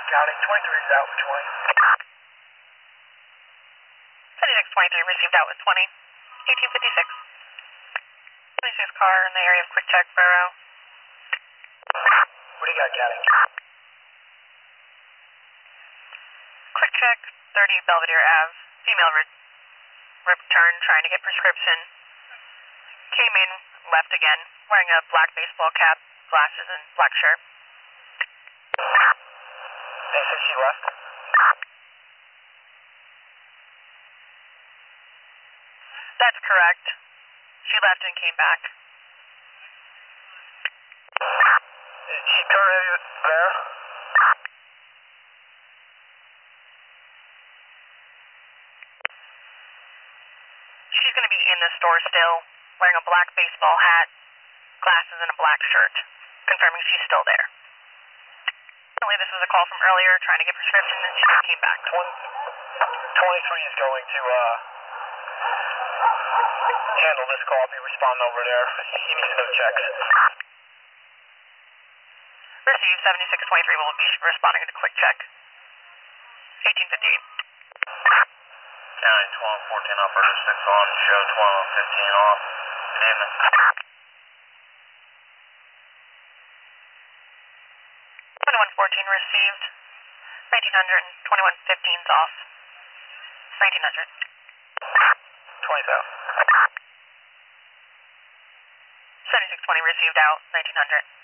County 23 is out with 20. 7623 received out with 20. 1856. 26 car in the area of Quick Check, Burrow. What do you got, County? Quick Check, 30 Belvedere Ave. Female return trying to get prescription. Came in, left again, wearing a black baseball cap, glasses, and black shirt. They said she left? That's correct. She left and came back. Is she currently there? She's going to be in the store still, wearing a black baseball hat, glasses, and a black shirt, confirming she's still there. Apparently this was a call from earlier, trying to get prescription, and she just came back. 23 is going to handle this call. I'll be responding over there. He needs no checks. Received 7623 will be responding to Quick Check. 1858. County 1214 operator 6 on, show 1215 off. Good evening. 2114 received. 1900 and 2115's off. 1900. 20's out. 7620 received out. 1900.